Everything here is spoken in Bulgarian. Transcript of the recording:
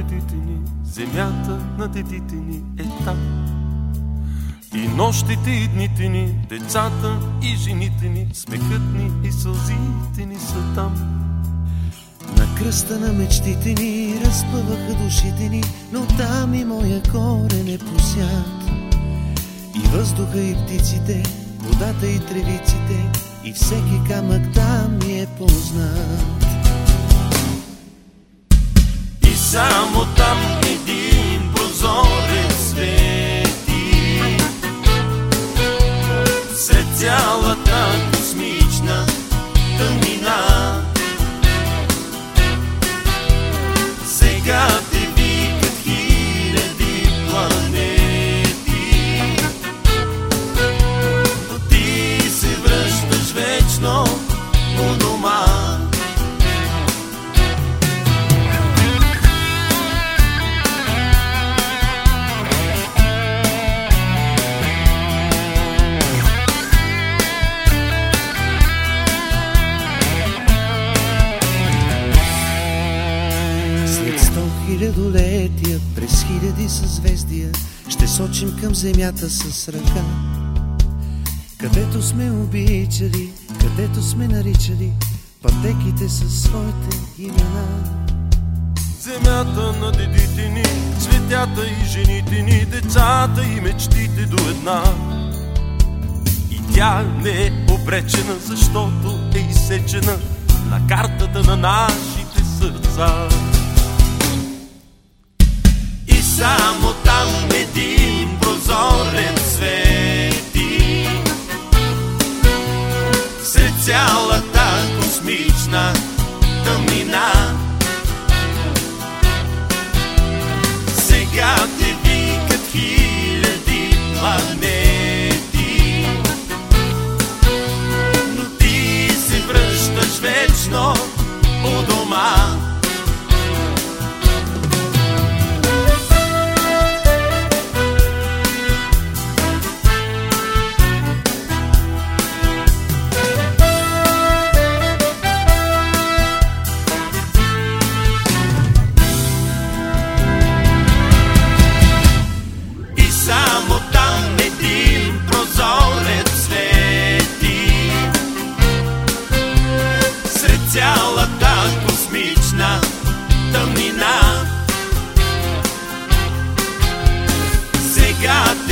дедите ни, земята на дедите ни е там. И нощите и дните ни, децата и жените ни, смехът ни и сълзите ни са там. На кръста на мечтите ни разпъваха душите ни, но там и моя корен е посят. И въздуха и птиците, водата и тревиците, и всеки камък там ми е познат. И само там един прозорец свети сред цялата космична тъмнина. Сега те викат хиляди планети, но ти се връщаш вечно у дома. Хилядолетия, през хиляди съзвездия, ще сочим към земята с ръка. Където сме обичали, където сме наричали пътеките със своите имена. Земята на дедите ни, цветята и жените ни, децата и мечтите до една. И тя не е обречена, защото е изсечена на картата на нашите сърца. Само там един прозорец свети сред цялата космична тъмнина. Сега те викат хиляди планети, но ти се връщаш вечно у дома. Цялата космична тъмнина. Сега